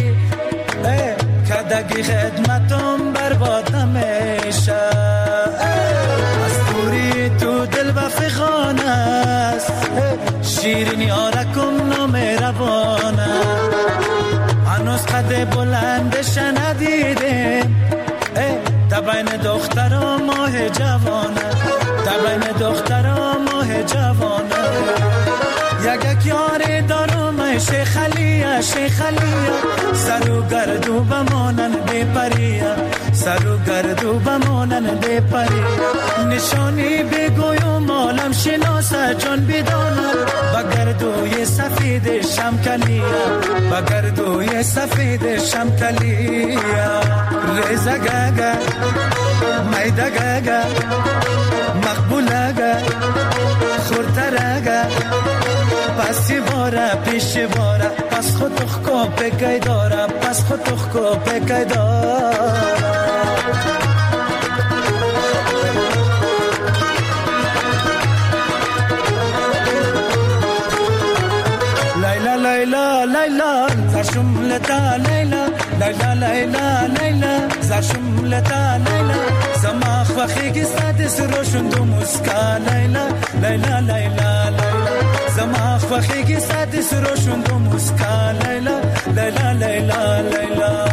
S5: کدگی خدمتم برباد نمیشه. از دوری تو دل بفخان است، شیرین یارکم نامهربان است. هنوز قد بلندش ندیده، در بین دخترا ماه جوانه، در بین دخترا ماه جوانه. یک یک یاری دارم شیخ علیه، شیخ علیه. سر و گردو بمانن بی پریه، سر و گردو بمانن بی پریه. نشانی بگویم عالم شناسه جان بدانه، بگردوی سفید شمکلیه، بگردوی سفید شمکلیه. ریزه گگه میده گگه مقبوله گه خورتره گه، پسی باره پیش باره، پس خود تخکا پکی داره، پس خود تخکا پکی داره. لیلا لیلا لیلا زرشم لتا لیلا، لیلا لیلا لیلا زرشم لتا لیلا. زما خوخی صد سروشون دو مسکا لیلا، لیلا لیلا لیلا. زما خوخی صد سروشون دو مسکا لیلا، لیلا لیلا لیلا.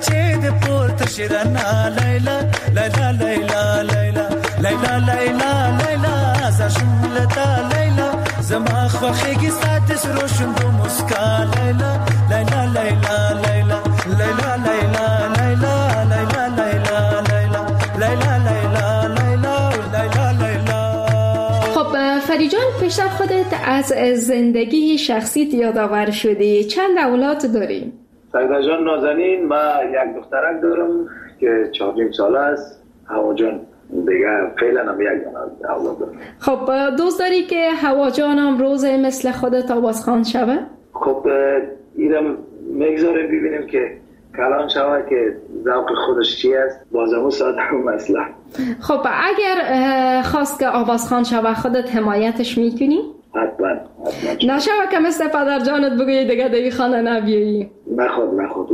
S5: چید پورت شیرنا لیلا لیلا لیلا لیلا لیلا لیلا لیلا زشولتا لیلا زما خوخیگی ساتس روشن دو مسکا لیلا لیلا لیلا لیلا لیلا لیلا لیلا لیلا لیلا لیلا لیلا لیلا لیلا لیلا.
S3: خب فرید جان، پیشتر خودت از زندگی شخصیت یادآور شدی. چند اولاد داری؟
S4: سعیده جان نازنین، من یک دخترک دارم که چهار نیم ساله است. هوا جان دیگه فعلا هم یک اولاد دارم.
S3: خب دوست داری که هوا جان هم روز مثل خودت آوازخوان شوه؟
S4: خب ایرم میگذاریم ببینیم که کلان شوه که ذوق خودش چی است، بازمو ساعت هم مسئله.
S3: خب اگر خواست که آوازخوان شوه خودت حمایتش میکنی؟
S4: حتما حتما.
S3: نشوه که مثل پدر جانت بگویی دیگه دیگه خانه نبیایی.
S4: نخود نخود.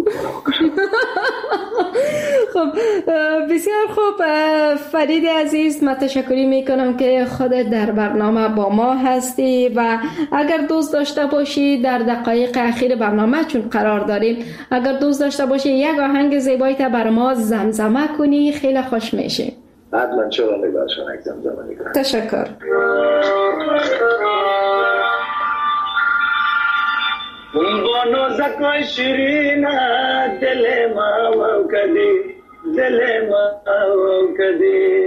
S3: خب بسیار خوب فرید عزیز، من تشکری میکنم که خودت در برنامه با ما هستی و اگر دوست داشته باشی در دقایق اخیر برنامه چون قرار داریم، اگر دوست داشته باشی یک آهنگ زیبایت بر ما زمزمه کنی خیلی خوش میشه.
S4: حتما چرا نگارشون یک زمزمه میکنم.
S3: تشکر.
S4: اون با نازکای شیرین دل ما و کدی دل ما و کدی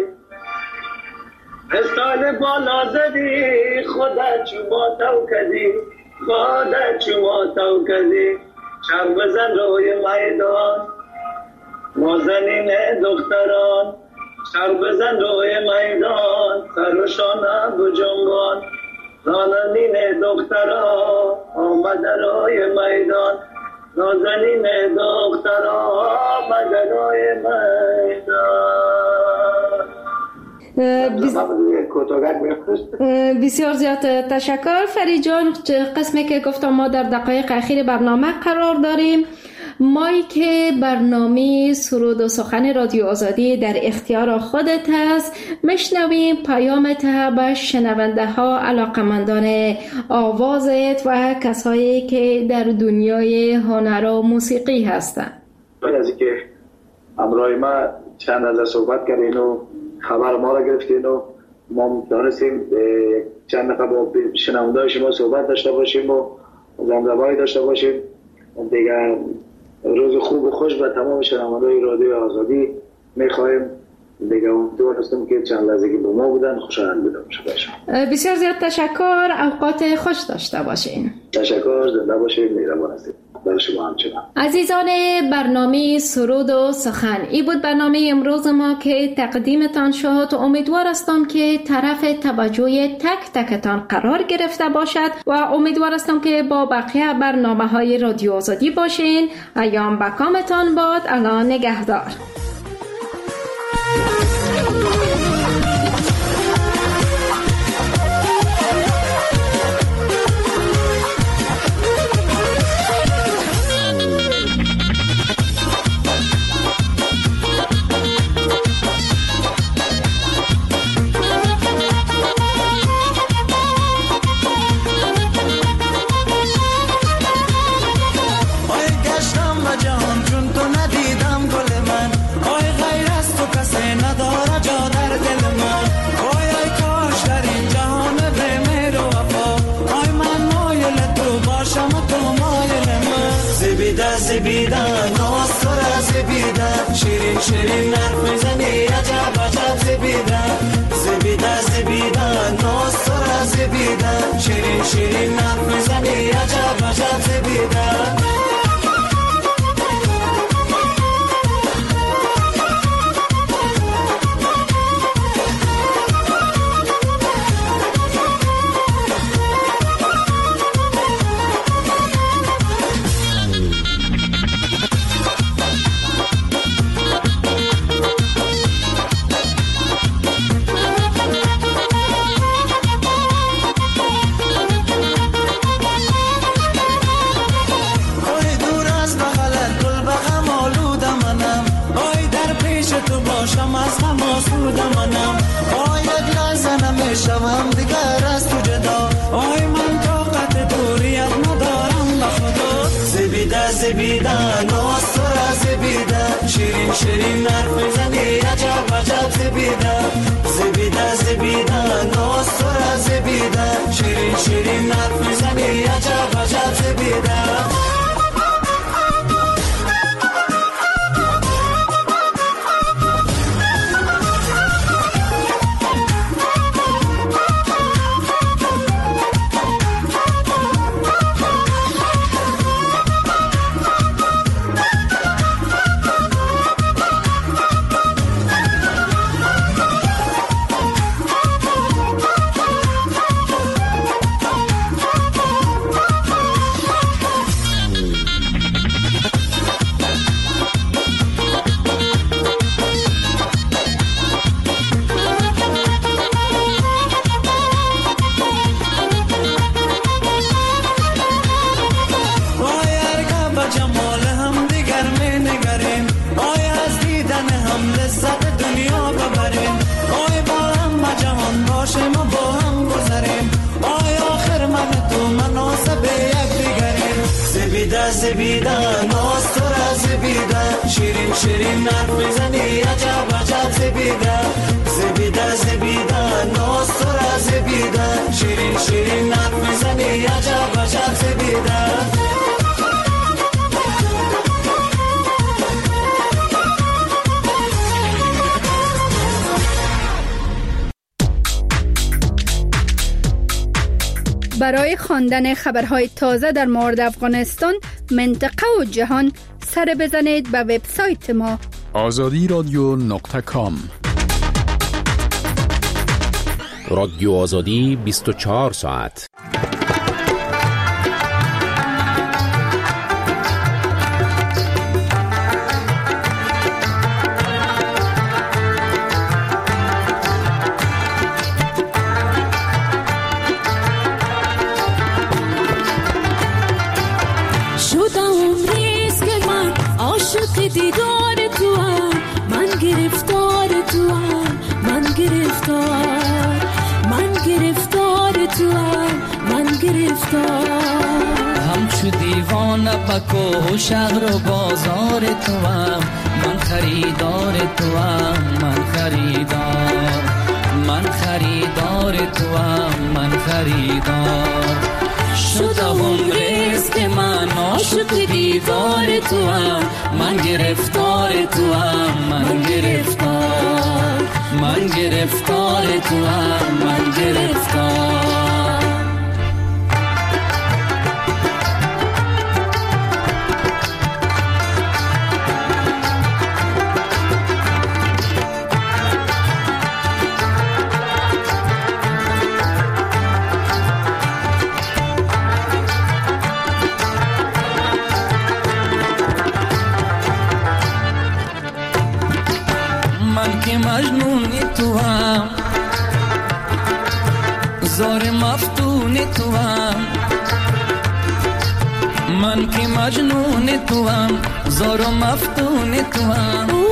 S4: استال بالا زدی خدا چوبا تو کدی خدا چوبا تو کدی چر بزن روی میدان نازنین دختران چر بزن روی میدان سرشانه بجنبان نازنین دختران آمد روی میدان نازنین دختران آمد روی
S3: میدان. بسیار زیاد تشکر فرید جان. قسمی که گفتم ما در دقایق اخیر برنامه قرار داریم. مایی که برنامه سرود و سخن رادیو آزادی در اختیار خودت هست، میشنویم پیامت به شنونده ها، علاقمندان آوازت و کسایی که در دنیای هنر و موسیقی هستند.
S4: از اینکه امروی ما چند از صحبت کردین و خبر ما را گرفتین و ما دانستیم چند نفر با شنونده شما صحبت داشته باشیم و زمزمه‌ای داشته باشیم. دیگه روز خوب و خوش به تمام شنوندگان رادیو آزادی می‌خوایم. دیگه امیدوار هستم که چند لحظه که با ما بودن خوشحال بودم.
S3: بسیار زیاد تشکر. اوقات خوش داشته باشین.
S4: تشکر. زنده باشین. مهربان هستید. برای شما همچنان.
S3: عزیزان برنامه سرود و سخن، این بود برنامه امروز ما که تقدیمتان شد. امیدوار هستم که طرف توجه تک تکتان قرار گرفته باشد و امیدوار هستم که با بقیه برنامه های رادیو آزادی باشین. ایام بکامتان باد. الله نگهدار.
S5: زبیدن ناصر زبیدن شیرین شیرین حرف میزنی عجب عجب زبیدن زبیدن زبیدن ناصر زبیدن شیرین شیرین حرف میزنی عجب عجب زبیدن. شوم دیگر از تو جدا آی من طاقت دوریت ندارم به خدا زبیده زبیده ناصر زبیده شیرین شیرین حرف میزنی عجب عجب زبیده زبیده زبیده ناز تو را زبیده شیرین شیرین حرف میزنی عجب عجب زبیده زبیده ناز تو را زبیده شیرین شیرین حرف میزنی عجب عجب زبیده زبیده زبیده ناز تو را زبیده شیرین شیرین حرف میزنی عجب عجب زبیده
S6: برای خواندن خبرهای تازه در مورد افغانستان، منطقه و جهان سر بزنید به وبسایت ما
S7: آزادی رادیو نقطه کام.
S2: رادیو آزادی بیست و چهار ساعت.
S8: دیدار تو هم من گرفتار تو هم من گرفتار من گرفتار تو هم من گرفتار
S5: همچو دیوانه پکو شهر و بازار تو هم من خریدار تو هم من خریدار من خریدار تو هم من خریدار شدم رزق من عاشق دیدار تو هم من گرفتار تو هم من گرفتار من گرفتار تو هم من گرفتار مجنون تو هم زار مفتون تو هم من که مجنون تو هم زار مفتون تو هم